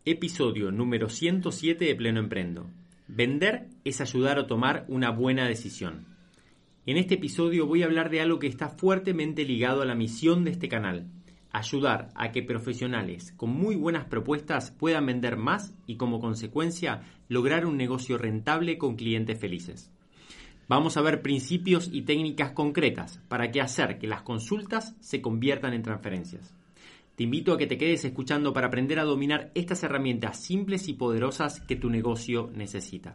Episodio número 107 de Pleno Emprendo. Vender es ayudar a tomar una buena decisión. En este episodio voy a hablar de algo que está fuertemente ligado a la misión de este canal: ayudar a que profesionales con muy buenas propuestas puedan vender más y, como consecuencia, lograr un negocio rentable con clientes felices. Vamos a ver principios y técnicas concretas para hacer que las consultas se conviertan en transferencias. Te invito a que te quedes escuchando para aprender a dominar estas herramientas simples y poderosas que tu negocio necesita.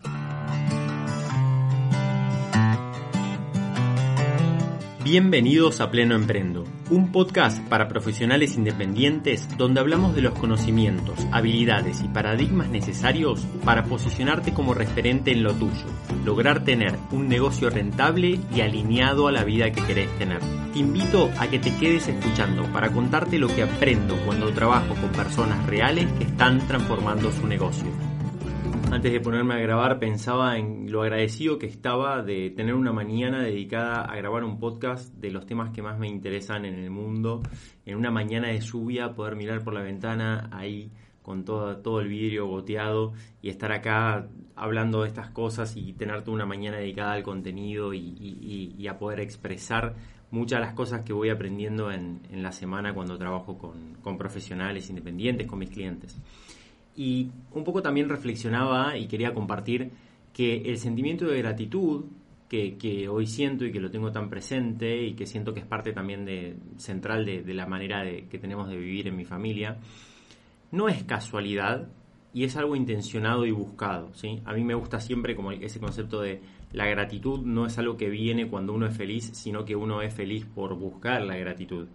Bienvenidos a Pleno Emprendo, un podcast para profesionales independientes donde hablamos de los conocimientos, habilidades y paradigmas necesarios para posicionarte como referente en lo tuyo, lograr tener un negocio rentable y alineado a la vida que querés tener. Te invito a que te quedes escuchando para contarte lo que aprendo cuando trabajo con personas reales que están transformando su negocio. Antes de ponerme a grabar pensaba en lo agradecido que estaba de tener una mañana dedicada a grabar un podcast de los temas que más me interesan en el mundo. En una mañana de lluvia, poder mirar por la ventana ahí con todo el vidrio goteado y estar acá hablando de estas cosas y tener toda una mañana dedicada al contenido y a poder expresar muchas de las cosas que voy aprendiendo en la semana cuando trabajo con profesionales independientes, con mis clientes. Y un poco también reflexionaba y quería compartir que el sentimiento de gratitud que hoy siento y que lo tengo tan presente y que siento que es parte también central de la manera que tenemos de vivir en mi familia, no es casualidad y es algo intencionado y buscado, ¿sí? A mí me gusta siempre como ese concepto de la gratitud no es algo que viene cuando uno es feliz, sino que uno es feliz por buscar la gratitud.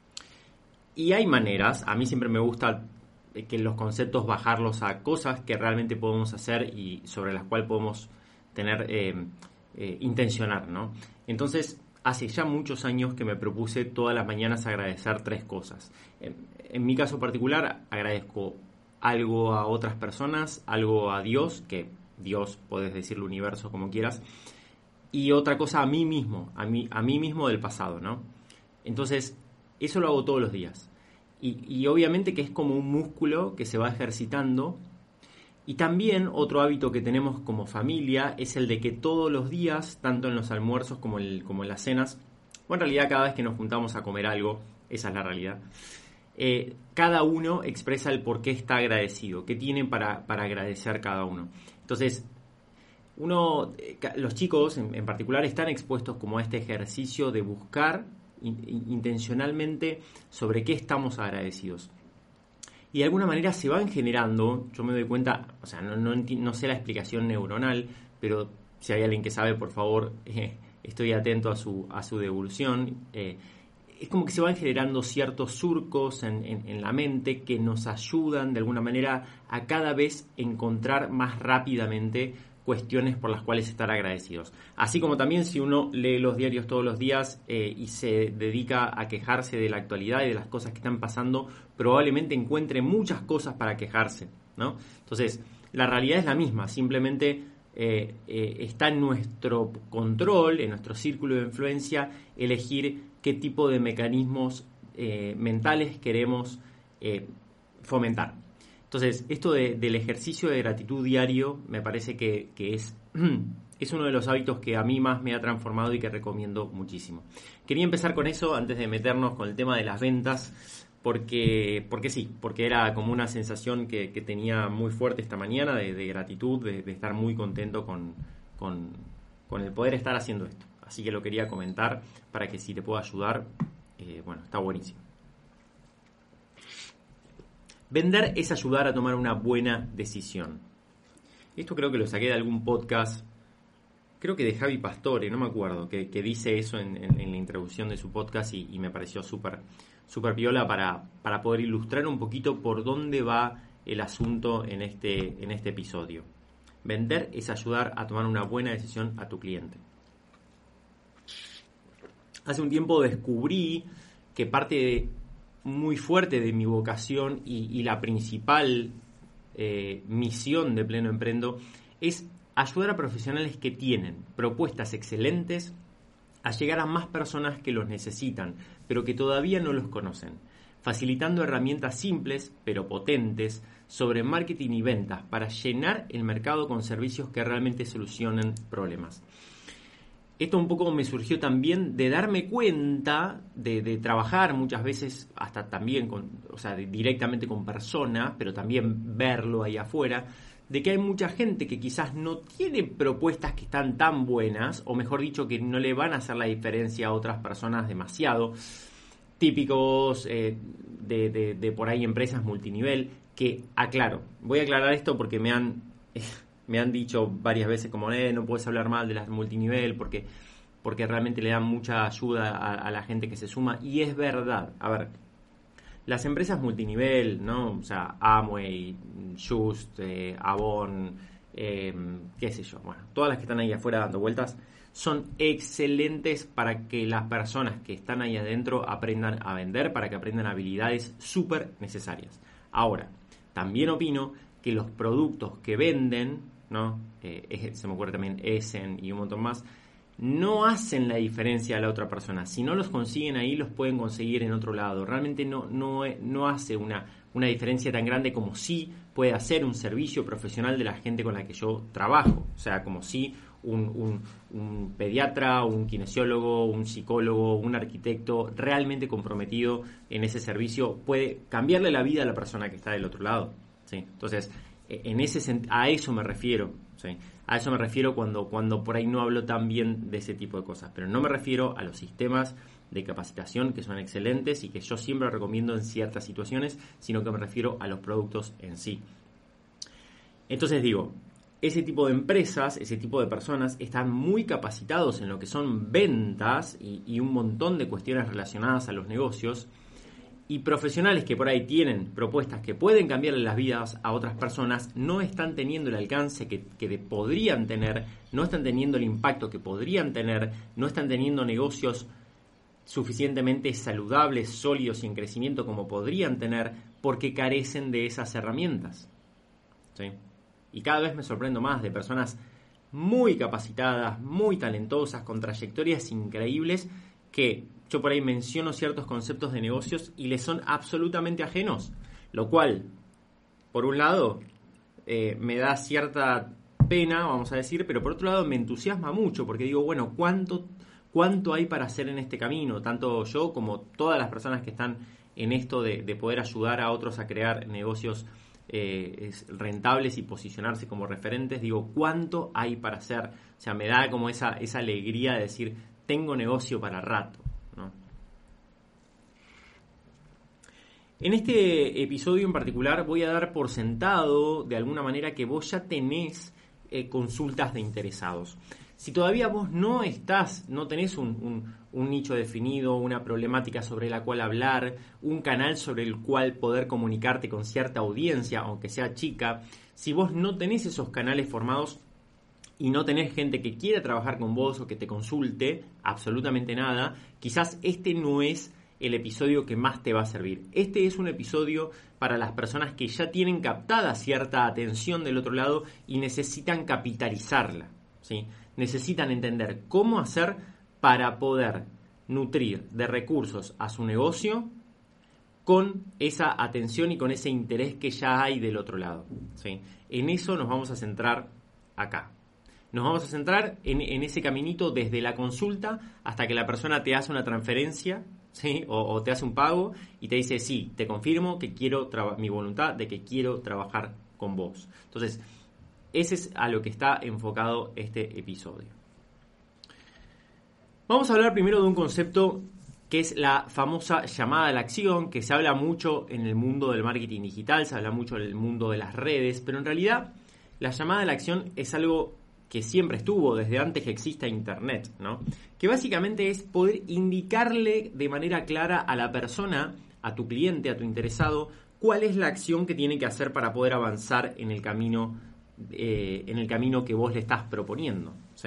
Y hay maneras, a mí siempre me gusta que los conceptos bajarlos a cosas que realmente podemos hacer y sobre las cuales podemos tener, intencionar, ¿no? Entonces, hace ya muchos años que me propuse todas las mañanas agradecer 3 cosas. En mi caso particular, agradezco algo a otras personas, algo a Dios, que Dios, podés decirle universo como quieras, y otra cosa a mí mismo, a mí mismo del pasado, ¿no? Entonces, eso lo hago todos los días. Y obviamente que es como un músculo que se va ejercitando. Y también otro hábito que tenemos como familia es el de que todos los días, tanto en los almuerzos como en las cenas, o en realidad cada vez que nos juntamos a comer algo, esa es la realidad, cada uno expresa el por qué está agradecido, qué tiene para agradecer cada uno. Entonces, los chicos en particular están expuestos como a este ejercicio de buscar intencionalmente sobre qué estamos agradecidos. Y de alguna manera se van generando, yo me doy cuenta, o sea, no sé la explicación neuronal, pero si hay alguien que sabe, por favor, estoy atento a su devolución. Es como que se van generando ciertos surcos en la mente que nos ayudan de alguna manera a cada vez encontrar más rápidamente cuestiones por las cuales estar agradecidos. Así como también si uno lee los diarios todos los días y se dedica a quejarse de la actualidad y de las cosas que están pasando, probablemente encuentre muchas cosas para quejarse, ¿no? Entonces, la realidad es la misma, simplemente está en nuestro control, en nuestro círculo de influencia, elegir qué tipo de mecanismos mentales queremos fomentar. Entonces, esto del ejercicio de gratitud diario me parece que es uno de los hábitos que a mí más me ha transformado y que recomiendo muchísimo. Quería empezar con eso antes de meternos con el tema de las ventas, porque era como una sensación que tenía muy fuerte esta mañana de gratitud, de estar muy contento con el poder estar haciendo esto. Así que lo quería comentar para que si te puedo ayudar, está buenísimo. Vender es ayudar a tomar una buena decisión. Esto creo que lo saqué de algún podcast, creo que de Javi Pastore, no me acuerdo, que dice eso en la introducción de su podcast y me pareció súper piola para poder ilustrar un poquito por dónde va el asunto en este episodio. Vender es ayudar a tomar una buena decisión a tu cliente. Hace un tiempo descubrí que parte muy fuerte de mi vocación y la principal misión de Pleno Emprendo es ayudar a profesionales que tienen propuestas excelentes a llegar a más personas que los necesitan, pero que todavía no los conocen, facilitando herramientas simples pero potentes sobre marketing y ventas para llenar el mercado con servicios que realmente solucionen problemas. Esto un poco me surgió también de darme cuenta de trabajar muchas veces hasta también directamente con personas, pero también verlo ahí afuera, de que hay mucha gente que quizás no tiene propuestas que están tan buenas, o mejor dicho, que no le van a hacer la diferencia a otras personas demasiado, típicos de por ahí empresas multinivel, que voy a aclarar esto porque me han dicho varias veces como no puedes hablar mal de las multinivel porque realmente le dan mucha ayuda a la gente que se suma, y es verdad. A ver, las empresas multinivel, ¿no? O sea, Amway, Just, Avon, qué sé yo, bueno, todas las que están ahí afuera dando vueltas, son excelentes para que las personas que están ahí adentro aprendan a vender, para que aprendan habilidades súper necesarias. Ahora, también opino que los productos que venden, ¿no? Se me ocurre también Essen y un montón más, no hacen la diferencia a la otra persona. Si no los consiguen ahí, los pueden conseguir en otro lado. Realmente no hace una diferencia tan grande como sí puede hacer un servicio profesional de la gente con la que yo trabajo. O sea, como si un pediatra, un kinesiólogo, un psicólogo, un arquitecto realmente comprometido en ese servicio puede cambiarle la vida a la persona que está del otro lado, ¿sí? Entonces, a eso me refiero, ¿sí? A eso me refiero cuando por ahí no hablo tan bien de ese tipo de cosas. Pero no me refiero a los sistemas de capacitación, que son excelentes y que yo siempre recomiendo en ciertas situaciones, sino que me refiero a los productos en sí. Entonces digo, ese tipo de empresas, ese tipo de personas están muy capacitados en lo que son ventas y un montón de cuestiones relacionadas a los negocios, y profesionales que por ahí tienen propuestas que pueden cambiarle las vidas a otras personas no están teniendo el alcance que podrían tener, no están teniendo el impacto que podrían tener, no están teniendo negocios suficientemente saludables, sólidos y en crecimiento como podrían tener, porque carecen de esas herramientas, ¿sí? Y cada vez me sorprendo más de personas muy capacitadas, muy talentosas, con trayectorias increíbles, que yo por ahí menciono ciertos conceptos de negocios y les son absolutamente ajenos, lo cual, por un lado, me da cierta pena, vamos a decir, pero por otro lado me entusiasma mucho, porque digo, bueno, ¿cuánto hay para hacer en este camino? Tanto yo como todas las personas que están en esto de poder ayudar a otros a crear negocios rentables y posicionarse como referentes. Digo, ¿cuánto hay para hacer? O sea, me da como esa alegría de decir, tengo negocio para rato, ¿no? En este episodio en particular voy a dar por sentado de alguna manera que vos ya tenés consultas de interesados. Si todavía vos no tenés un nicho definido, una problemática sobre la cual hablar, un canal sobre el cual poder comunicarte con cierta audiencia, aunque sea chica, si vos no tenés esos canales formados y no tenés gente que quiera trabajar con vos o que te consulte, absolutamente nada, quizás este no es el episodio que más te va a servir. Este es un episodio para las personas que ya tienen captada cierta atención del otro lado y necesitan capitalizarla, ¿sí? Necesitan entender cómo hacer para poder nutrir de recursos a su negocio con esa atención y con ese interés que ya hay del otro lado, ¿sí? En eso nos vamos a centrar acá. Nos vamos a centrar en ese caminito desde la consulta hasta que la persona te hace una transferencia, ¿sí? O te hace un pago y te dice, sí, te confirmo que quiero mi voluntad de que quiero trabajar con vos. Entonces, ese es a lo que está enfocado este episodio. Vamos a hablar primero de un concepto que es la famosa llamada a la acción, que se habla mucho en el mundo del marketing digital, se habla mucho en el mundo de las redes, pero en realidad la llamada a la acción es algo que siempre estuvo desde antes que exista Internet, ¿no? Que básicamente es poder indicarle de manera clara a la persona, a tu cliente, a tu interesado, cuál es la acción que tiene que hacer para poder avanzar en el camino que vos le estás proponiendo, ¿sí?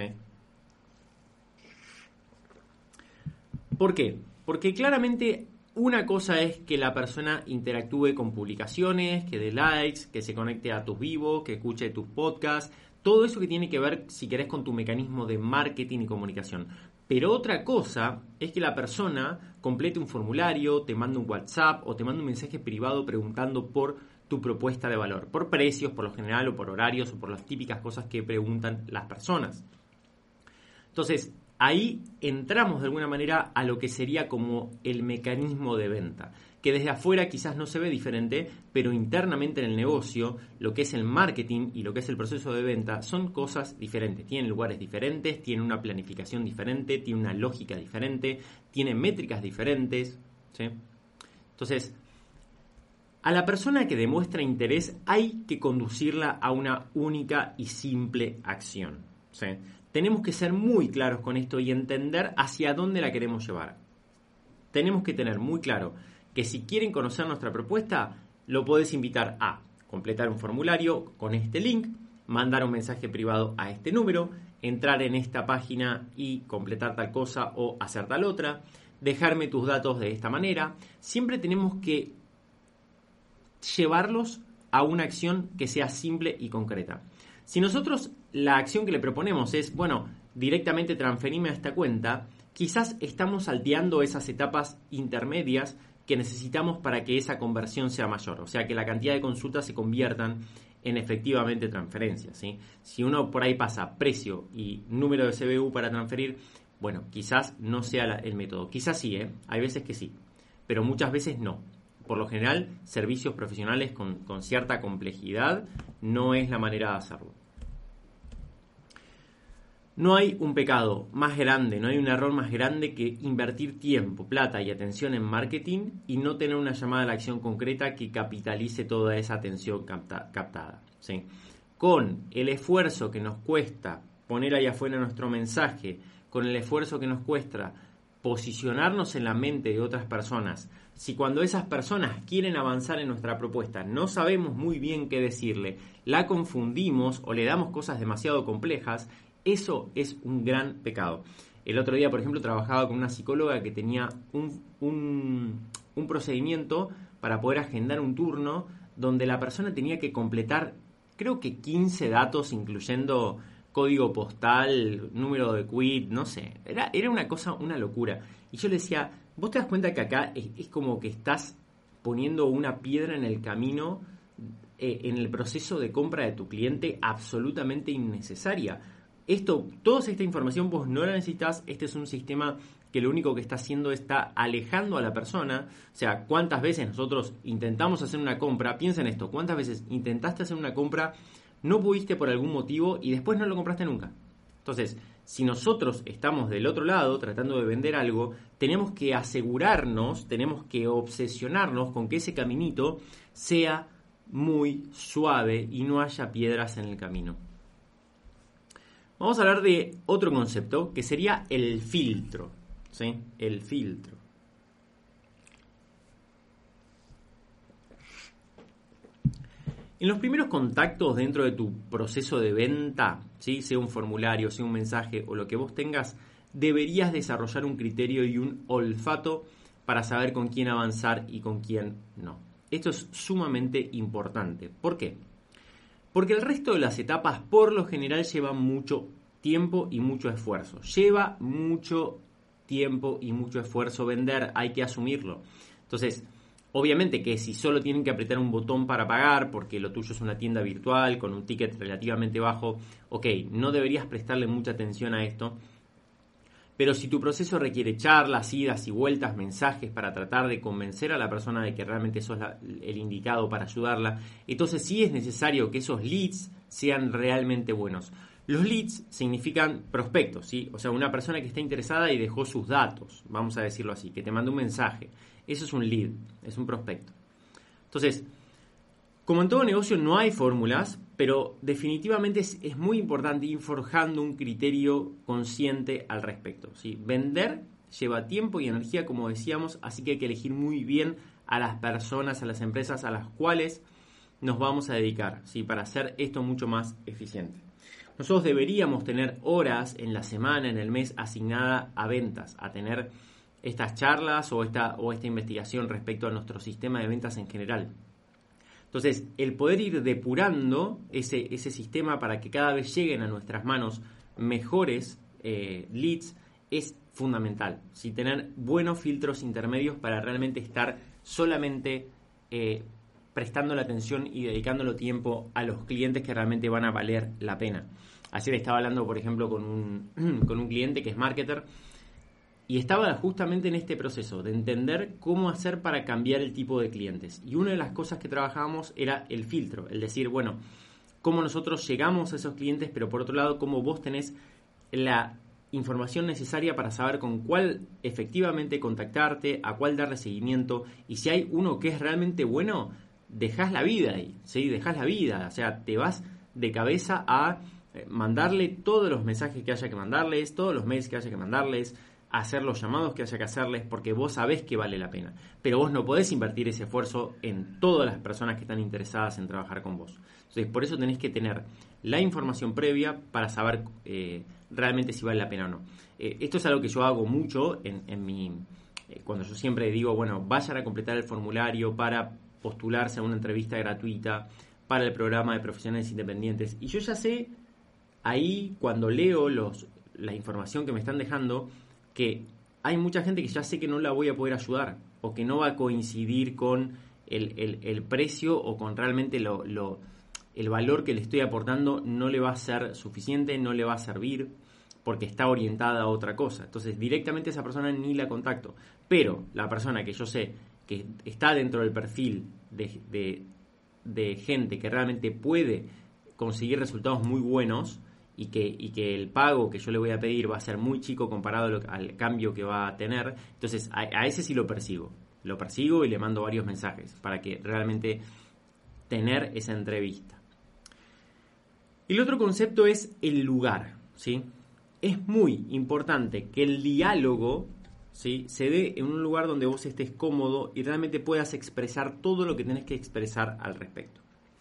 ¿Por qué? Porque claramente una cosa es que la persona interactúe con publicaciones, que dé likes, que se conecte a tus vivos, que escuche tus podcasts, todo eso que tiene que ver, si querés, con tu mecanismo de marketing y comunicación. Pero otra cosa es que la persona complete un formulario, te mande un WhatsApp o te mande un mensaje privado preguntando por tu propuesta de valor, por precios, por lo general, o por horarios, o por las típicas cosas que preguntan las personas. Entonces, ahí entramos de alguna manera a lo que sería como el mecanismo de venta, que desde afuera quizás no se ve diferente, pero internamente en el negocio, lo que es el marketing y lo que es el proceso de venta son cosas diferentes, tienen lugares diferentes, tienen una planificación diferente, tienen una lógica diferente, tienen métricas diferentes, ¿sí? Entonces, a la persona que demuestra interés hay que conducirla a una única y simple acción, ¿sí? Tenemos que ser muy claros con esto y entender hacia dónde la queremos llevar. Tenemos que tener muy claro que si quieren conocer nuestra propuesta, lo podés invitar a completar un formulario con este link, mandar un mensaje privado a este número, entrar en esta página y completar tal cosa o hacer tal otra, dejarme tus datos de esta manera. Siempre tenemos que llevarlos a una acción que sea simple y concreta. Si nosotros la acción que le proponemos es, bueno, directamente transferirme a esta cuenta, quizás estamos salteando esas etapas intermedias que necesitamos para que esa conversión sea mayor, o sea, que la cantidad de consultas se conviertan en efectivamente transferencias, ¿sí? Si uno por ahí pasa precio y número de CBU para transferir, bueno, quizás no sea el método. Quizás sí, hay veces que sí, pero muchas veces no. Por lo general, servicios profesionales con cierta complejidad no es la manera de hacerlo. No hay un pecado más grande, no hay un error más grande que invertir tiempo, plata y atención en marketing y no tener una llamada a la acción concreta que capitalice toda esa atención captada, ¿sí? Con el esfuerzo que nos cuesta poner ahí afuera nuestro mensaje, con el esfuerzo que nos cuesta posicionarnos en la mente de otras personas, si cuando esas personas quieren avanzar en nuestra propuesta no sabemos muy bien qué decirle, la confundimos o le damos cosas demasiado complejas, eso es un gran pecado. El otro día, por ejemplo, trabajaba con una psicóloga que tenía un procedimiento para poder agendar un turno donde la persona tenía que completar, creo que 15 datos, incluyendo código postal, número de quit, no sé. Era una cosa, una locura. Y yo le decía, ¿vos te das cuenta que acá es como que estás poniendo una piedra en el camino en el proceso de compra de tu cliente absolutamente innecesaria? Toda esta información vos no la necesitas. Este es un sistema que lo único que está haciendo está alejando a la persona. O sea, ¿cuántas veces nosotros intentamos hacer una compra? Piensa en esto, ¿cuántas veces intentaste hacer una compra, no pudiste por algún motivo y después no lo compraste nunca? Entonces, si nosotros estamos del otro lado tratando de vender algo, tenemos que asegurarnos, tenemos que obsesionarnos con que ese caminito sea muy suave y no haya piedras en el camino. Vamos a hablar de otro concepto que sería el filtro, ¿sí? El filtro. En los primeros contactos dentro de tu proceso de venta, ¿sí? Sea un formulario, sea un mensaje o lo que vos tengas, deberías desarrollar un criterio y un olfato para saber con quién avanzar y con quién no. Esto es sumamente importante. ¿Por qué? Porque el resto de las etapas por lo general llevan mucho tiempo y mucho esfuerzo. Lleva mucho tiempo y mucho esfuerzo vender, hay que asumirlo. Entonces, obviamente que si solo tienen que apretar un botón para pagar porque lo tuyo es una tienda virtual con un ticket relativamente bajo, ok, no deberías prestarle mucha atención a esto. Pero si tu proceso requiere charlas, idas y vueltas, mensajes para tratar de convencer a la persona de que realmente sos el indicado para ayudarla, entonces sí es necesario que esos leads sean realmente buenos. Los leads significan prospectos, ¿sí? O sea, una persona que está interesada y dejó sus datos, vamos a decirlo así, que te mandó un mensaje. Eso es un lead, es un prospecto. Entonces, como en todo negocio no hay fórmulas, pero definitivamente es muy importante ir forjando un criterio consciente al respecto, ¿sí? Vender lleva tiempo y energía, como decíamos, así que hay que elegir muy bien a las personas, a las empresas a las cuales nos vamos a dedicar, ¿sí? Para hacer esto mucho más eficiente. Nosotros deberíamos tener horas en la semana, en el mes, asignada a ventas, a tener estas charlas o esta investigación respecto a nuestro sistema de ventas en general. Entonces, el poder ir depurando ese sistema para que cada vez lleguen a nuestras manos mejores leads es fundamental. ¿Sí? Tener buenos filtros intermedios para realmente estar solamente prestando la atención y dedicándolo tiempo a los clientes que realmente van a valer la pena. Ayer estaba hablando, por ejemplo, con un cliente que es marketer y estaba justamente en este proceso de entender cómo hacer para cambiar el tipo de clientes. Y una de las cosas que trabajábamos era el filtro, el decir, bueno, cómo nosotros llegamos a esos clientes, pero por otro lado, cómo vos tenés la información necesaria para saber con cuál efectivamente contactarte, a cuál darle seguimiento, y si hay uno que es realmente bueno, dejás la vida ahí, ¿sí? Dejás la vida, o sea, te vas de cabeza a mandarle todos los mensajes que haya que mandarles, todos los mails que haya que mandarles, hacer los llamados que haya que hacerles, porque vos sabés que vale la pena. Pero vos no podés invertir ese esfuerzo en todas las personas que están interesadas en trabajar con vos. Entonces, por eso tenés que tener la información previa para saber realmente si vale la pena o no. Esto es algo que yo hago mucho en mi... cuando yo siempre digo, bueno, vayan a completar el formulario para postularse a una entrevista gratuita para el programa de profesionales independientes. Y yo ya sé, ahí cuando leo la información que me están dejando, que hay mucha gente que ya sé que no la voy a poder ayudar o que no va a coincidir con el precio o con realmente el valor que le estoy aportando, no le va a ser suficiente, no le va a servir porque está orientada a otra cosa. Entonces directamente a esa persona ni la contacto. Pero la persona que yo sé que está dentro del perfil de gente que realmente puede conseguir resultados muy buenos, y que el pago que yo le voy a pedir va a ser muy chico comparado al cambio que va a tener, entonces a ese sí lo persigo y le mando varios mensajes para que realmente tener esa entrevista. El otro concepto es el lugar, ¿sí? Es muy importante que el diálogo, ¿sí?, se dé en un lugar donde vos estés cómodo y realmente puedas expresar todo lo que tenés que expresar al respecto.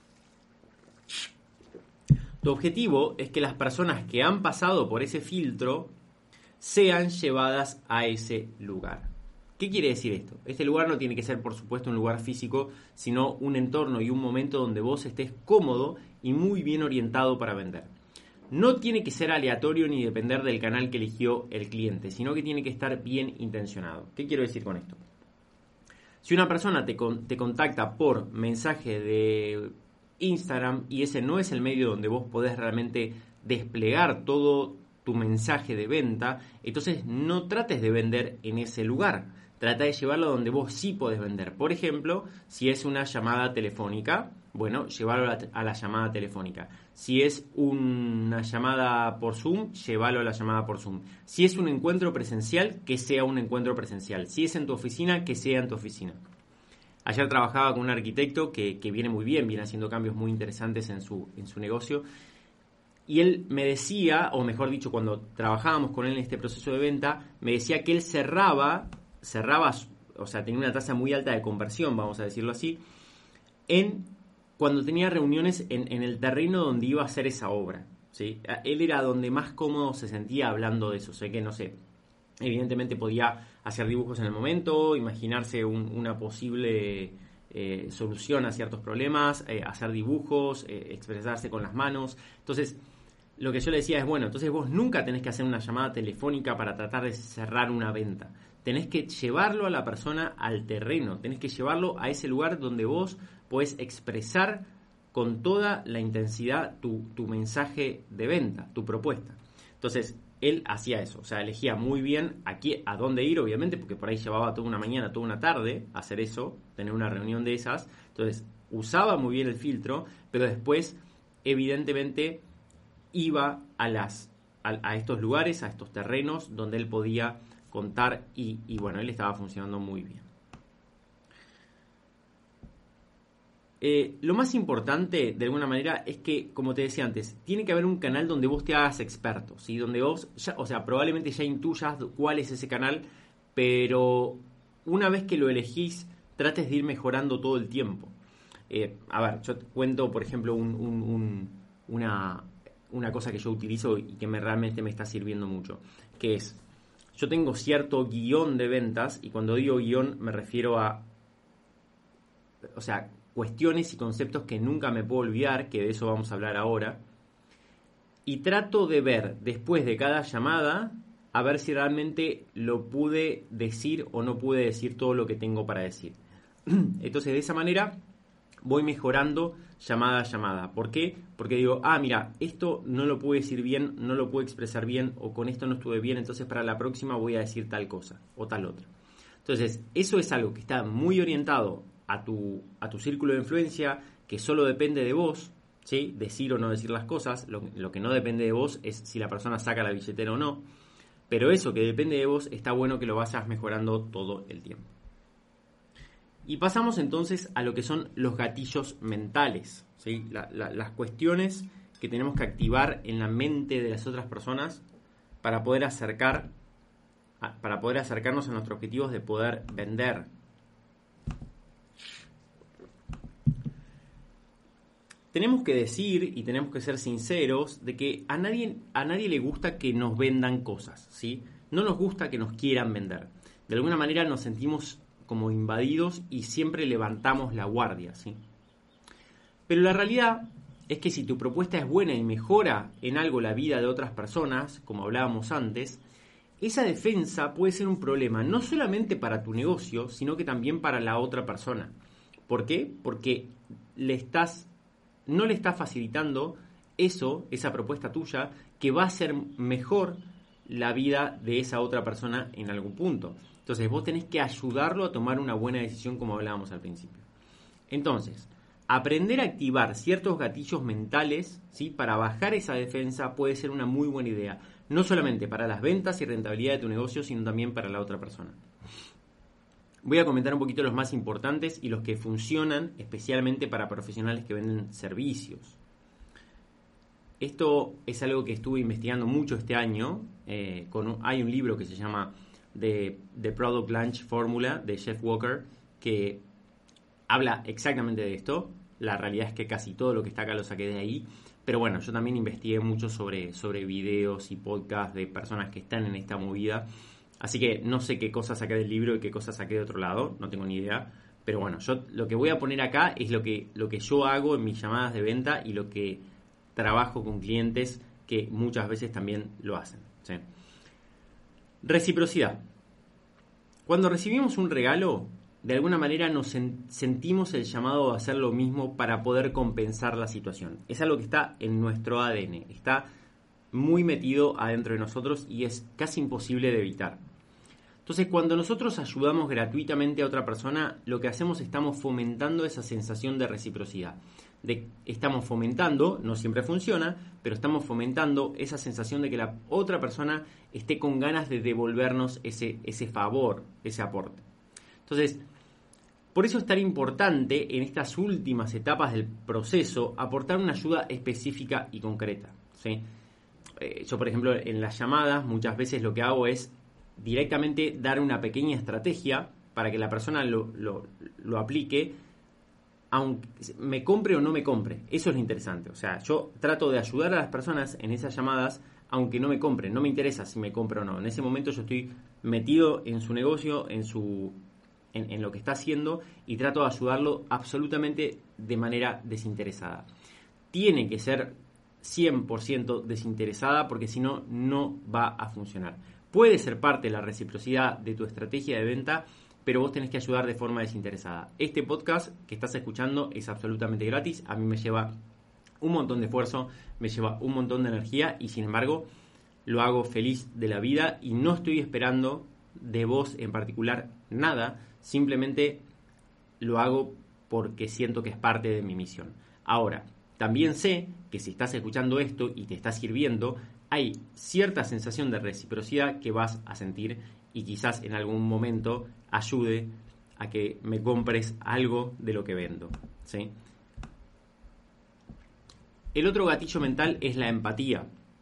Tu objetivo es que las personas que han pasado por ese filtro sean llevadas a ese lugar. ¿Qué quiere decir esto? Este lugar no tiene que ser, por supuesto, un lugar físico, sino un entorno y un momento donde vos estés cómodo y muy bien orientado para vender. No tiene que ser aleatorio ni depender del canal que eligió el cliente, sino que tiene que estar bien intencionado. ¿Qué quiero decir con esto? Si una persona te contacta por mensaje de Instagram y ese no es el medio donde vos podés realmente desplegar todo tu mensaje de venta, entonces no trates de vender en ese lugar, trata de llevarlo donde vos sí podés vender. Por ejemplo, si es una llamada telefónica, bueno, llevarlo a la llamada telefónica. Si es una llamada por Zoom, llévalo a la llamada por Zoom. Si es un encuentro presencial, que sea un encuentro presencial. Si es en tu oficina, que sea en tu oficina. Ayer trabajaba con un arquitecto que viene muy bien, viene haciendo cambios muy interesantes en su negocio. Y él me decía, o mejor dicho, cuando trabajábamos con él en este proceso de venta, me decía que él cerraba, o sea, tenía una tasa muy alta de conversión, vamos a decirlo así, cuando tenía reuniones en el terreno donde iba a hacer esa obra, ¿sí? Él era donde más cómodo se sentía hablando de eso. Sé que, no sé, evidentemente podía hacer dibujos en el momento, imaginarse una posible solución a ciertos problemas, hacer dibujos, expresarse con las manos. Entonces, lo que yo le decía es, bueno, entonces vos nunca tenés que hacer una llamada telefónica para tratar de cerrar una venta. Tenés que llevarlo a la persona al terreno, tenés que llevarlo a ese lugar donde vos podés expresar con toda la intensidad tu mensaje de venta, tu propuesta. Entonces, él hacía eso, o sea, elegía muy bien a dónde ir, obviamente, porque por ahí llevaba toda una mañana, toda una tarde a hacer eso, tener una reunión de esas. Entonces, usaba muy bien el filtro, pero después, evidentemente, iba a estos lugares, a estos terrenos donde él podía contar y bueno, él estaba funcionando muy bien. Lo más importante, de alguna manera, es que, como te decía antes, tiene que haber un canal donde vos te hagas experto, ¿sí? Donde vos, probablemente ya intuyas cuál es ese canal, pero una vez que lo elegís, trates de ir mejorando todo el tiempo. A ver, yo te cuento, por ejemplo, una cosa que yo utilizo y que realmente me está sirviendo mucho, que es, yo tengo cierto guión de ventas, y cuando digo guión me refiero a, cuestiones y conceptos que nunca me puedo olvidar, que de eso vamos a hablar ahora, y trato de ver después de cada llamada a ver si realmente lo pude decir o no pude decir todo lo que tengo para decir. Entonces, de esa manera voy mejorando llamada a llamada. ¿Por qué? Porque digo, mira, esto no lo pude decir bien, no lo pude expresar bien, o con esto no estuve bien, entonces para la próxima voy a decir tal cosa o tal otra. Entonces, eso es algo que está muy orientado a tu círculo de influencia, que solo depende de vos, ¿sí? Decir o no decir las cosas. Lo que no depende de vos es si la persona saca la billetera o no. Pero eso que depende de vos, está bueno que lo vayas mejorando todo el tiempo. Y pasamos entonces a lo que son los gatillos mentales, ¿sí? Las cuestiones que tenemos que activar en la mente de las otras personas para poder acercarnos a nuestros objetivos de poder vender. Tenemos que decir y tenemos que ser sinceros de que a nadie le gusta que nos vendan cosas, ¿sí? No nos gusta que nos quieran vender. De alguna manera nos sentimos como invadidos y siempre levantamos la guardia, ¿sí? Pero la realidad es que si tu propuesta es buena y mejora en algo la vida de otras personas, como hablábamos antes, esa defensa puede ser un problema no solamente para tu negocio, sino que también para la otra persona. ¿Por qué? Porque no le estás facilitando esa propuesta tuya, que va a ser mejor la vida de esa otra persona en algún punto. Entonces vos tenés que ayudarlo a tomar una buena decisión, como hablábamos al principio. Entonces, aprender a activar ciertos gatillos mentales, ¿sí? Para bajar esa defensa puede ser una muy buena idea. No solamente para las ventas y rentabilidad de tu negocio, sino también para la otra persona. Voy a comentar un poquito los más importantes y los que funcionan especialmente para profesionales que venden servicios. Esto es algo que estuve investigando mucho este año. Hay un libro que se llama The Product Launch Formula de Jeff Walker, que habla exactamente de esto. La realidad es que casi todo lo que está acá lo saqué de ahí. Pero bueno, yo también investigué mucho sobre videos y podcasts de personas que están en esta movida. Así que no sé qué cosas saqué del libro y qué cosas saqué de otro lado, no tengo ni idea. Pero bueno, yo lo que voy a poner acá es lo que yo hago en mis llamadas de venta y lo que trabajo con clientes que muchas veces también lo hacen, ¿sí? Reciprocidad. Cuando recibimos un regalo, de alguna manera nos sentimos el llamado a hacer lo mismo para poder compensar la situación. Es algo que está en nuestro ADN, está muy metido adentro de nosotros y es casi imposible de evitar. Entonces, cuando nosotros ayudamos gratuitamente a otra persona, lo que hacemos, estamos fomentando esa sensación de reciprocidad. Estamos fomentando, no siempre funciona, pero estamos fomentando esa sensación de que la otra persona esté con ganas de devolvernos ese favor, ese aporte. Entonces, por eso es tan importante en estas últimas etapas del proceso aportar una ayuda específica y concreta, ¿sí? Yo, por ejemplo, en las llamadas muchas veces lo que hago es directamente dar una pequeña estrategia para que la persona lo aplique, aunque me compre o no me compre. Eso es lo interesante. O sea, yo trato de ayudar a las personas en esas llamadas, aunque no me compren. No me interesa si me compra o no. En ese momento yo estoy metido en su negocio, en lo que está haciendo, y trato de ayudarlo absolutamente de manera desinteresada. Tiene que ser 100% desinteresada, porque si no, no va a funcionar. Puede ser parte de la reciprocidad de tu estrategia de venta, pero vos tenés que ayudar de forma desinteresada. Este podcast que estás escuchando es absolutamente gratis. A mí me lleva un montón de esfuerzo, me lleva un montón de energía, y sin embargo lo hago feliz de la vida y no estoy esperando de vos en particular nada. Simplemente lo hago porque siento que es parte de mi misión. Ahora, también sé que si estás escuchando esto y te está sirviendo, hay cierta sensación de reciprocidad que vas a sentir, y quizás en algún momento ayude a que me compres algo de lo que vendo, ¿sí? El otro gatillo mental es la empatía.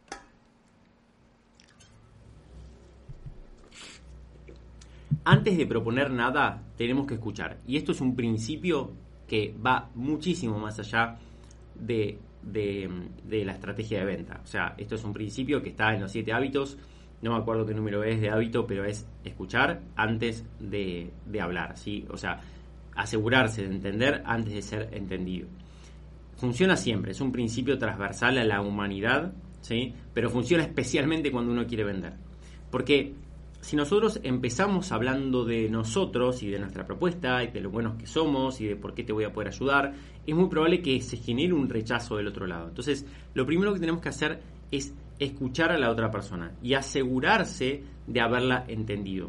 Antes de proponer nada, tenemos que escuchar. Y esto es un principio que va muchísimo más allá de la estrategia de venta. O sea, esto es un principio que está en los 7 hábitos. No me acuerdo qué número es de hábito, pero es escuchar antes de hablar, ¿sí? O sea, asegurarse de entender antes de ser entendido. Funciona siempre, es un principio transversal a la humanidad, ¿sí? Pero funciona especialmente cuando uno quiere vender. Porque si nosotros empezamos hablando de nosotros y de nuestra propuesta y de lo buenos que somos y de por qué te voy a poder ayudar, es muy probable que se genere un rechazo del otro lado. Entonces, lo primero que tenemos que hacer es escuchar a la otra persona y asegurarse de haberla entendido.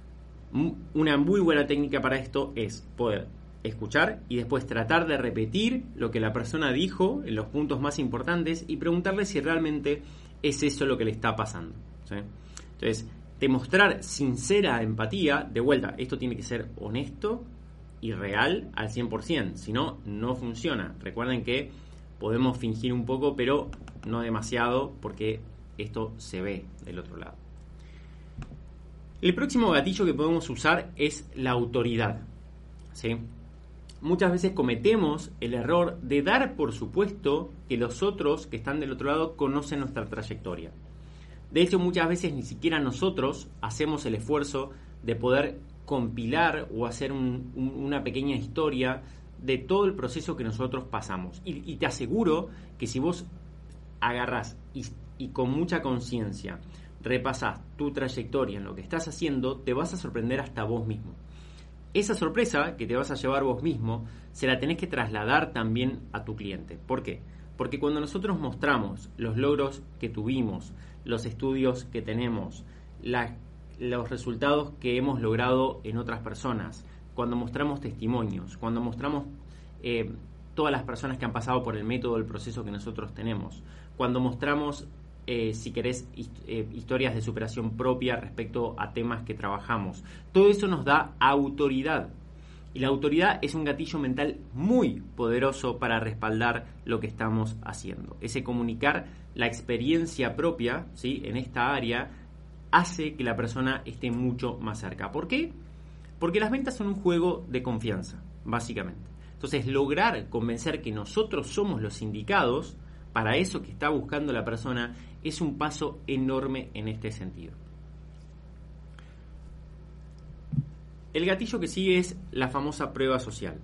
Una muy buena técnica para esto es poder escuchar y después tratar de repetir lo que la persona dijo en los puntos más importantes y preguntarle si realmente es eso lo que le está pasando, ¿sí? Entonces, demostrar sincera empatía, de vuelta, esto tiene que ser honesto y real al 100%, si no, no funciona. Recuerden que podemos fingir un poco, pero no demasiado, porque esto se ve del otro lado. El próximo gatillo que podemos usar es la autoridad, ¿sí? Muchas veces cometemos el error de dar por supuesto que los otros que están del otro lado conocen nuestra trayectoria. De hecho, muchas veces ni siquiera nosotros hacemos el esfuerzo de poder compilar o hacer una pequeña historia de todo el proceso que nosotros pasamos. Y te aseguro que si vos agarrás y con mucha conciencia repasás tu trayectoria en lo que estás haciendo, te vas a sorprender hasta vos mismo. Esa sorpresa que te vas a llevar vos mismo, se la tenés que trasladar también a tu cliente. ¿Por qué? Porque cuando nosotros mostramos los logros que tuvimos, los estudios que tenemos, los resultados que hemos logrado en otras personas, cuando mostramos testimonios, cuando mostramos todas las personas que han pasado por el método, el proceso que nosotros tenemos, cuando mostramos, si querés, historias de superación propia respecto a temas que trabajamos, todo eso nos da autoridad. Y la autoridad es un gatillo mental muy poderoso para respaldar lo que estamos haciendo. Ese comunicar la experiencia propia, ¿sí?, en esta área hace que la persona esté mucho más cerca. ¿Por qué? Porque las ventas son un juego de confianza, básicamente. Entonces, lograr convencer que nosotros somos los indicados para eso que está buscando la persona es un paso enorme en este sentido. El gatillo que sigue es la famosa prueba social.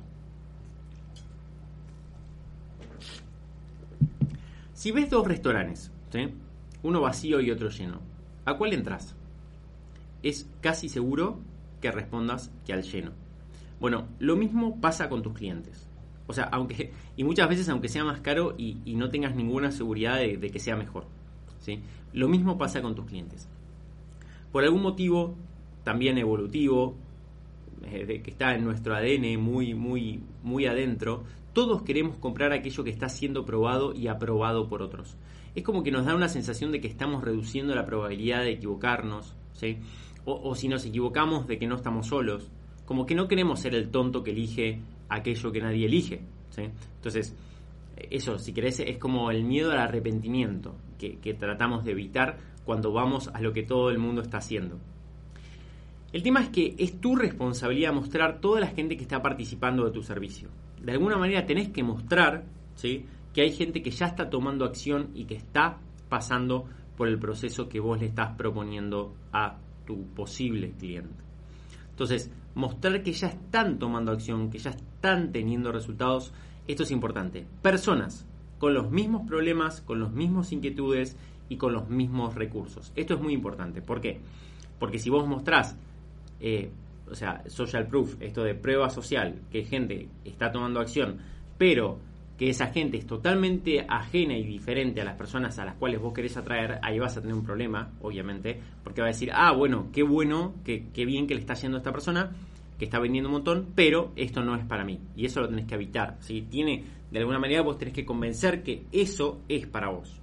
Si ves dos restaurantes, ¿sí?, uno vacío y otro lleno, ¿a cuál entras? Es casi seguro que respondas que al lleno. Bueno, lo mismo pasa con tus clientes. O sea, y muchas veces aunque sea más caro y no tengas ninguna seguridad de que sea mejor, ¿sí? Lo mismo pasa con tus clientes. Por algún motivo, también evolutivo, que está en nuestro ADN muy, muy, muy adentro, todos queremos comprar aquello que está siendo probado y aprobado por otros. Es como que nos da una sensación de que estamos reduciendo la probabilidad de equivocarnos, ¿sí? O si nos equivocamos, de que no estamos solos. Como que no queremos ser el tonto que elige aquello que nadie elige, ¿sí? Entonces, eso, si querés, es como el miedo al arrepentimiento que tratamos de evitar cuando vamos a lo que todo el mundo está haciendo. El tema es que es tu responsabilidad mostrar toda la gente que está participando de tu servicio. De alguna manera tenés que mostrar, ¿sí?, que hay gente que ya está tomando acción y que está pasando por el proceso que vos le estás proponiendo a tu posible cliente. Entonces, mostrar que ya están tomando acción, que ya están teniendo resultados, esto es importante. Personas con los mismos problemas, con las mismas inquietudes y con los mismos recursos. Esto es muy importante. ¿Por qué? Porque si vos mostrás, social proof, esto de prueba social, que gente está tomando acción, pero que esa gente es totalmente ajena y diferente a las personas a las cuales vos querés atraer, ahí vas a tener un problema, obviamente, porque va a decir, bueno, qué bien que le está yendo a esta persona, que está vendiendo un montón, pero esto no es para mí, y eso lo tenés que evitar, ¿sí? De alguna manera vos tenés que convencer que eso es para vos.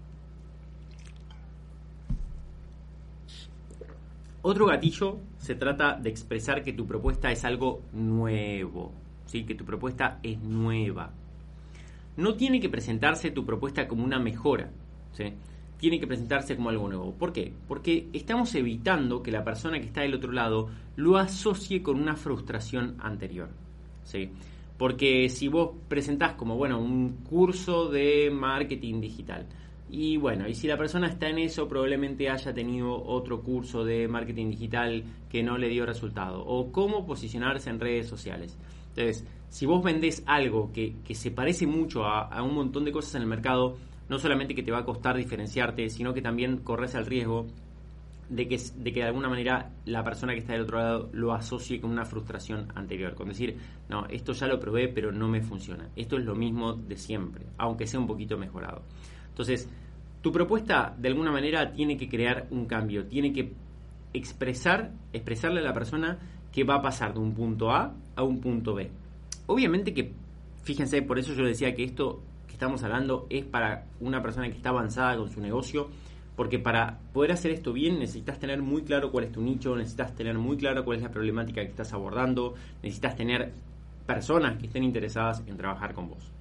Otro gatillo se trata de expresar que tu propuesta es algo nuevo, ¿sí?, que tu propuesta es nueva. No tiene que presentarse tu propuesta como una mejora, ¿sí? Tiene que presentarse como algo nuevo. ¿Por qué? Porque estamos evitando que la persona que está del otro lado lo asocie con una frustración anterior, ¿sí? Porque si vos presentás como, un curso de marketing digital, y si la persona está en eso, probablemente haya tenido otro curso de marketing digital que no le dio resultado, o cómo posicionarse en redes sociales. Entonces, si vos vendés algo que se parece mucho a un montón de cosas en el mercado, no solamente que te va a costar diferenciarte, sino que también corres el riesgo de que de alguna manera la persona que está del otro lado lo asocie con una frustración anterior, con decir, no, esto ya lo probé pero no me funciona, esto es lo mismo de siempre, aunque sea un poquito mejorado. Entonces, tu propuesta de alguna manera tiene que crear un cambio, tiene que expresarle a la persona que va a pasar de un punto A a un punto B. Obviamente que, fíjense, por eso yo decía que esto que estamos hablando es para una persona que está avanzada con su negocio, porque para poder hacer esto bien necesitas tener muy claro cuál es tu nicho, necesitas tener muy claro cuál es la problemática que estás abordando, necesitas tener personas que estén interesadas en trabajar con vos.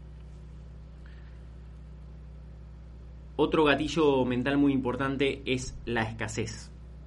Otro gatillo mental muy importante es la escasez.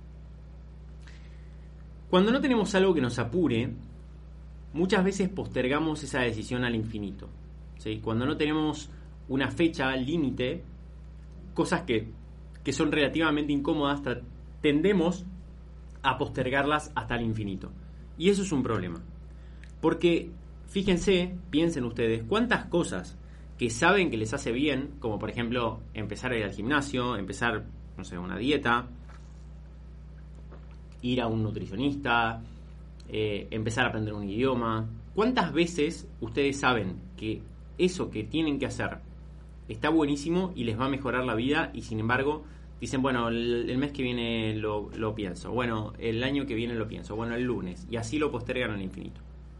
Cuando no tenemos algo que nos apure, muchas veces postergamos esa decisión al infinito, ¿sí? Cuando no tenemos una fecha límite, cosas que son relativamente incómodas, tendemos a postergarlas hasta el infinito. Y eso es un problema. Porque, fíjense, piensen ustedes, cuántas cosas que saben que les hace bien, como por ejemplo empezar a ir al gimnasio, empezar, no sé, una dieta, ir a un nutricionista, empezar a aprender un idioma. ¿Cuántas veces ustedes saben que eso que tienen que hacer está buenísimo y les va a mejorar la vida y sin embargo dicen, bueno, el mes que viene lo pienso, bueno, el año que viene lo pienso, bueno, el lunes, y así lo postergan al infinito?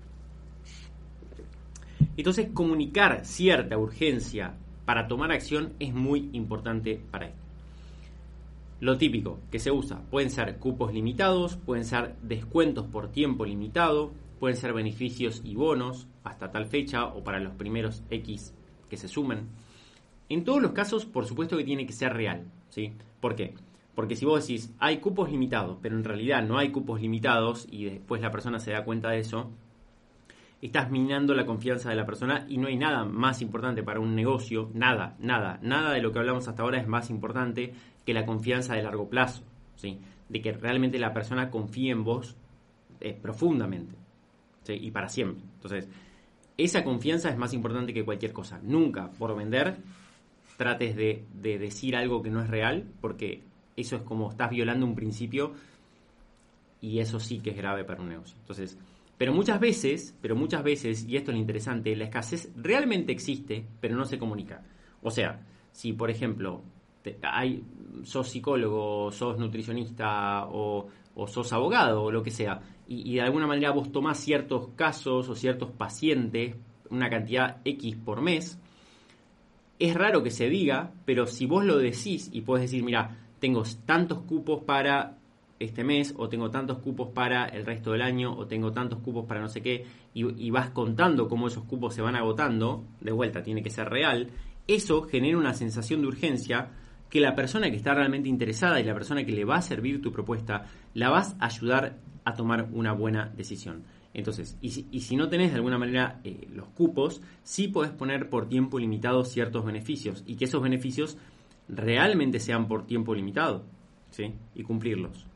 Entonces, comunicar cierta urgencia para tomar acción es muy importante para esto. Lo típico que se usa pueden ser cupos limitados, pueden ser descuentos por tiempo limitado, pueden ser beneficios y bonos hasta tal fecha o para los primeros X que se sumen. En todos los casos, por supuesto que tiene que ser real, ¿sí? ¿Por qué? Porque si vos decís, hay cupos limitados, pero en realidad no hay cupos limitados y después la persona se da cuenta de eso, estás minando la confianza de la persona y no hay nada más importante para un negocio, nada de lo que hablamos hasta ahora es más importante que la confianza de largo plazo, ¿sí? De que realmente la persona confíe en vos profundamente, ¿sí? Y para siempre. Entonces, esa confianza es más importante que cualquier cosa. Nunca, por vender, trates de decir algo que no es real, porque eso es como estás violando un principio y eso sí que es grave para un negocio. Entonces, pero muchas veces, y esto es lo interesante, la escasez realmente existe, pero no se comunica. O sea, si por ejemplo sos psicólogo, sos nutricionista o sos abogado o lo que sea, y de alguna manera vos tomás ciertos casos o ciertos pacientes, una cantidad X por mes, es raro que se diga, pero si vos lo decís y podés decir, mira, tengo tantos cupos para este mes, o tengo tantos cupos para el resto del año, o tengo tantos cupos para no sé qué, y vas contando cómo esos cupos se van agotando, de vuelta, tiene que ser real, eso genera una sensación de urgencia que la persona que está realmente interesada y la persona que le va a servir tu propuesta, la vas a ayudar a tomar una buena decisión. Entonces, y si no tenés de alguna manera los cupos, sí podés poner por tiempo limitado ciertos beneficios, y que esos beneficios realmente sean por tiempo limitado, ¿sí? Y cumplirlos.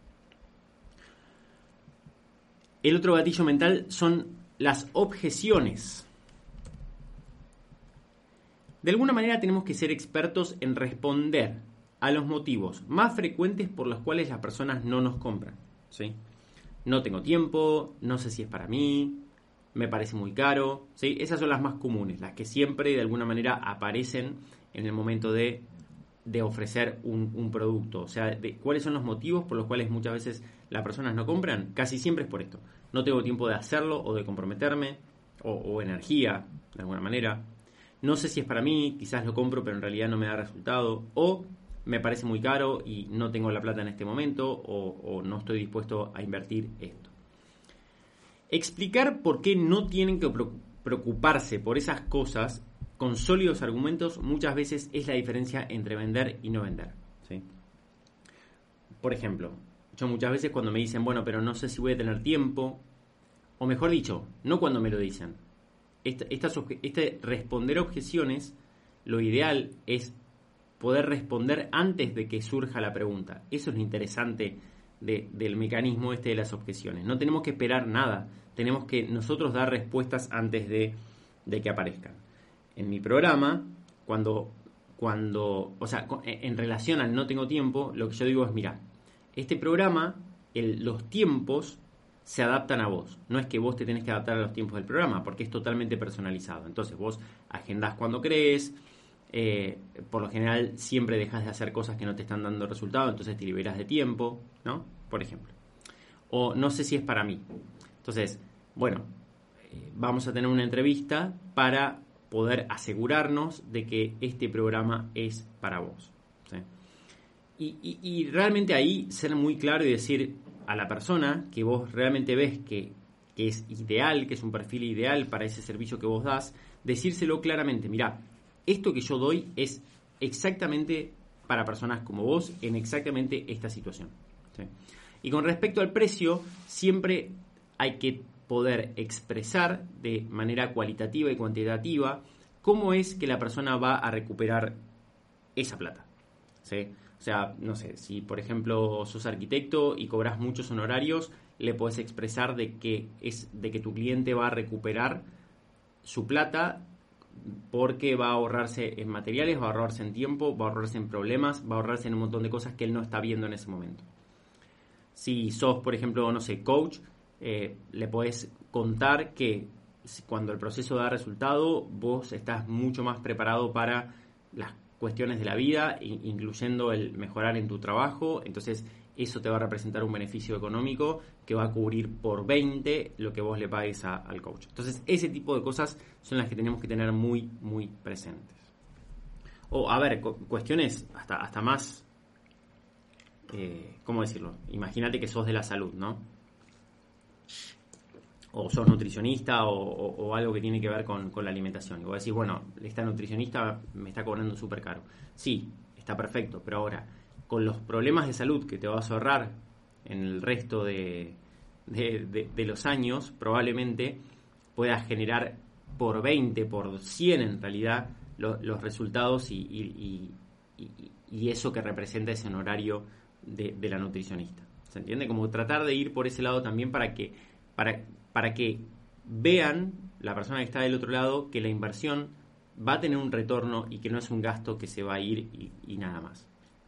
El otro gatillo mental son las objeciones. De alguna manera tenemos que ser expertos en responder a los motivos más frecuentes por los cuales las personas no nos compran, ¿sí? No tengo tiempo, no sé si es para mí, me parece muy caro, ¿sí? Esas son las más comunes, las que siempre de alguna manera aparecen en el momento de ofrecer un producto. O sea, ¿cuáles son los motivos por los cuales muchas veces las personas no compran? Casi siempre es por esto. No tengo tiempo de hacerlo o de comprometerme, o energía, de alguna manera. No sé si es para mí, quizás lo compro pero en realidad no me da resultado, o me parece muy caro y no tengo la plata en este momento, o no estoy dispuesto a invertir esto. Explicar por qué no tienen que preocuparse por esas cosas con sólidos argumentos muchas veces es la diferencia entre vender y no vender, ¿sí? Por ejemplo, yo muchas veces cuando me dicen, bueno, pero no sé si voy a tener tiempo, o mejor dicho, no cuando me lo dicen, responder objeciones, lo ideal es poder responder antes de que surja la pregunta. Eso es lo interesante del mecanismo de las objeciones. No tenemos que esperar nada, tenemos que nosotros dar respuestas antes de que aparezcan. En mi programa, en relación al no tengo tiempo, lo que yo digo es, mira, Este programa, los tiempos se adaptan a vos. No es que vos te tenés que adaptar a los tiempos del programa, porque es totalmente personalizado. Entonces vos agendás cuando querés, por lo general siempre dejas de hacer cosas que no te están dando resultado, entonces te liberas de tiempo, ¿no? Por ejemplo. O no sé si es para mí. Entonces, bueno, vamos a tener una entrevista para poder asegurarnos de que este programa es para vos, ¿sí? Y realmente ahí ser muy claro y decir a la persona que vos realmente ves que es ideal, que es un perfil ideal para ese servicio que vos das, decírselo claramente: mirá, esto que yo doy es exactamente para personas como vos en exactamente esta situación, ¿sí? Y con respecto al precio, siempre hay que poder expresar de manera cualitativa y cuantitativa cómo es que la persona va a recuperar esa plata, ¿sí? O sea, no sé, si por ejemplo sos arquitecto y cobras muchos honorarios, le podés expresar de que tu cliente va a recuperar su plata porque va a ahorrarse en materiales, va a ahorrarse en tiempo, va a ahorrarse en problemas, va a ahorrarse en un montón de cosas que él no está viendo en ese momento. Si sos, por ejemplo, no sé, coach, le podés contar que cuando el proceso da resultado, vos estás mucho más preparado para las cuestiones de la vida, incluyendo el mejorar en tu trabajo. Entonces eso te va a representar un beneficio económico que va a cubrir por 20 lo que vos le pagues al coach. Entonces ese tipo de cosas son las que tenemos que tener muy, muy presentes. O, a ver, cuestiones hasta más, ¿cómo decirlo? Imagínate que sos de la salud, ¿no? O sos nutricionista o algo que tiene que ver con la alimentación. Y vos decís, bueno, esta nutricionista me está cobrando súper caro. Sí, está perfecto, pero ahora, con los problemas de salud que te vas a ahorrar en el resto de los años, probablemente puedas generar por 20, por 100 en realidad, los resultados y eso que representa ese honorario de la nutricionista. ¿Se entiende? Como tratar de ir por ese lado también para que vean, la persona que está del otro lado, que la inversión va a tener un retorno y que no es un gasto que se va a ir y nada más.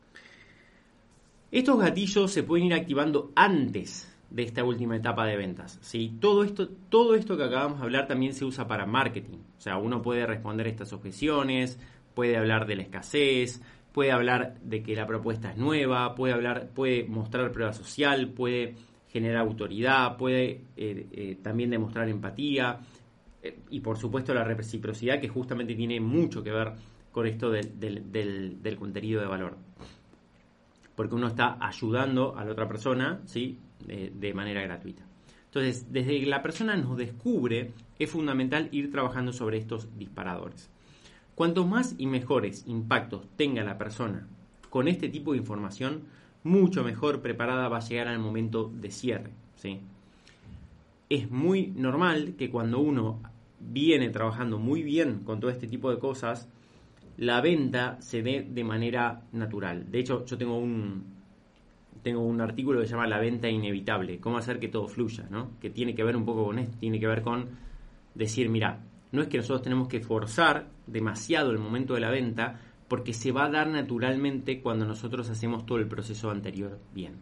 Estos gatillos se pueden ir activando antes de esta última etapa de ventas, ¿sí? Todo esto que acabamos de hablar también se usa para marketing. O sea, uno puede responder estas objeciones, puede hablar de la escasez, puede hablar de que la propuesta es nueva, puede mostrar prueba social, puede generar autoridad, puede también demostrar empatía y por supuesto la reciprocidad, que justamente tiene mucho que ver con esto del contenido de valor, porque uno está ayudando a la otra persona, ¿sí? De manera gratuita. Entonces, desde que la persona nos descubre, es fundamental ir trabajando sobre estos disparadores. Cuanto más y mejores impactos tenga la persona con este tipo de información, mucho mejor preparada va a llegar al momento de cierre, ¿sí? Es muy normal que cuando uno viene trabajando muy bien con todo este tipo de cosas, la venta se dé de manera natural. De hecho, yo tengo un artículo que se llama La venta inevitable, cómo hacer que todo fluya, ¿no? Que tiene que ver un poco con esto, tiene que ver con decir, mira, no es que nosotros tenemos que forzar demasiado el momento de la venta, porque se va a dar naturalmente cuando nosotros hacemos todo el proceso anterior bien.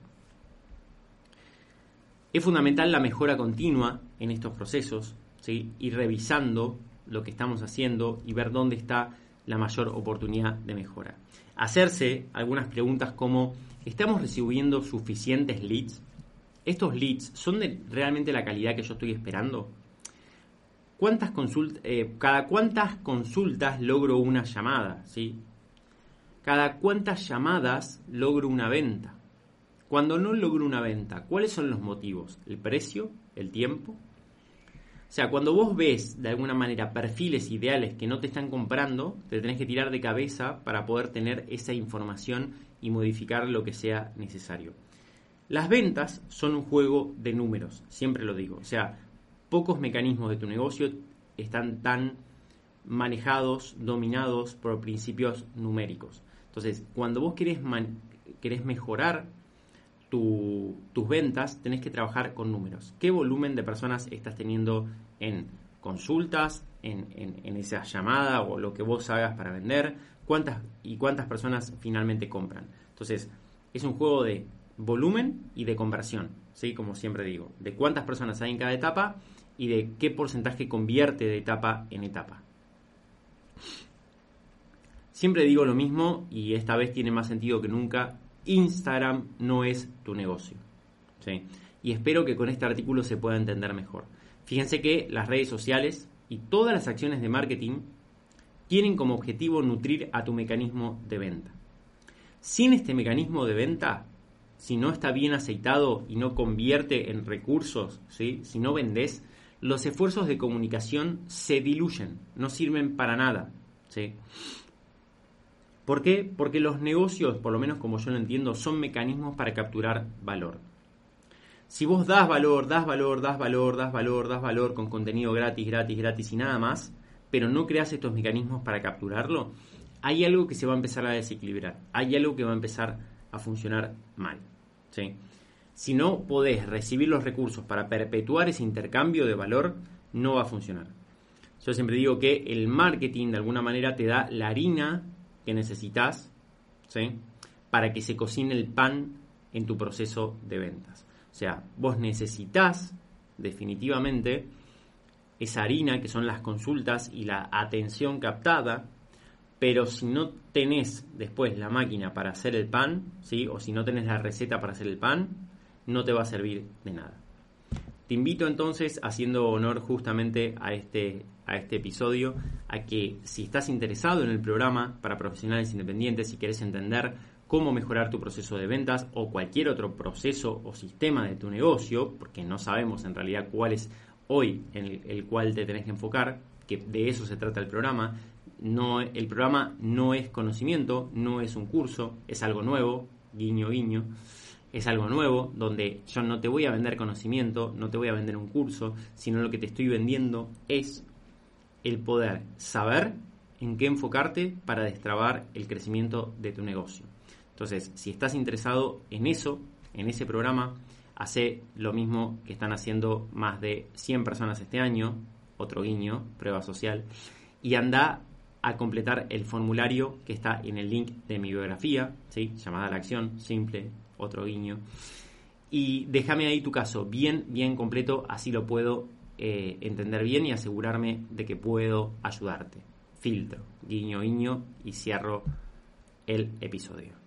Es fundamental la mejora continua en estos procesos, ¿sí? Ir revisando lo que estamos haciendo y ver dónde está la mayor oportunidad de mejora. Hacerse algunas preguntas como: ¿estamos recibiendo suficientes leads? ¿Estos leads son de realmente la calidad que yo estoy esperando? ¿Cada cuántas consultas logro una llamada? ¿Sí? ¿Cada cuántas llamadas logro una venta? Cuando no logro una venta, ¿cuáles son los motivos? ¿El precio? ¿El tiempo? O sea, cuando vos ves de alguna manera perfiles ideales que no te están comprando, te tenés que tirar de cabeza para poder tener esa información y modificar lo que sea necesario. Las ventas son un juego de números, siempre lo digo. O sea, pocos mecanismos de tu negocio están tan manejados, dominados por principios numéricos. Entonces, cuando vos querés mejorar tus ventas, tenés que trabajar con números. ¿Qué volumen de personas estás teniendo en consultas, en esa llamada o lo que vos hagas para vender? ¿Cuántas personas finalmente compran? Entonces, es un juego de volumen y de conversión, ¿sí? Como siempre digo, de cuántas personas hay en cada etapa y de qué porcentaje convierte de etapa en etapa. Siempre digo lo mismo y esta vez tiene más sentido que nunca: Instagram no es tu negocio, ¿sí? Y espero que con este artículo se pueda entender mejor. Fíjense que las redes sociales y todas las acciones de marketing tienen como objetivo nutrir a tu mecanismo de venta. Sin este mecanismo de venta, si no está bien aceitado y no convierte en recursos, ¿sí? Si no vendés, los esfuerzos de comunicación se diluyen, no sirven para nada, ¿sí? ¿Por qué? Porque los negocios, por lo menos como yo lo entiendo, son mecanismos para capturar valor. Si vos das valor con contenido gratis y nada más, pero no creas estos mecanismos para capturarlo, hay algo que se va a empezar a desequilibrar, hay algo que va a empezar a funcionar mal, ¿sí? Si no podés recibir los recursos para perpetuar ese intercambio de valor, no va a funcionar. Yo siempre digo que el marketing de alguna manera te da la harina que necesitas, ¿sí? Para que se cocine el pan en tu proceso de ventas. O sea, vos necesitas definitivamente esa harina que son las consultas y la atención captada, pero si no tenés después la máquina para hacer el pan, ¿sí? O si no tenés la receta para hacer el pan, no te va a servir de nada. Te invito entonces, haciendo honor justamente a este episodio, a que si estás interesado en el programa para profesionales independientes, si querés entender cómo mejorar tu proceso de ventas o cualquier otro proceso o sistema de tu negocio, porque no sabemos en realidad cuál es hoy en el cual te tenés que enfocar, que de eso se trata el programa. No, el programa no es conocimiento, no es un curso, es algo nuevo, guiño guiño. Es algo nuevo, donde yo no te voy a vender conocimiento, no te voy a vender un curso, sino lo que te estoy vendiendo es el poder saber en qué enfocarte para destrabar el crecimiento de tu negocio. Entonces, si estás interesado en eso, en ese programa, hace lo mismo que están haciendo más de 100 personas este año, otro guiño, prueba social, y anda a completar el formulario que está en el link de mi biografía, ¿sí? Llamada a la acción, simple, otro guiño, y déjame ahí tu caso bien completo, así lo puedo entender bien y asegurarme de que puedo ayudarte. Filtro, guiño guiño, y cierro el episodio.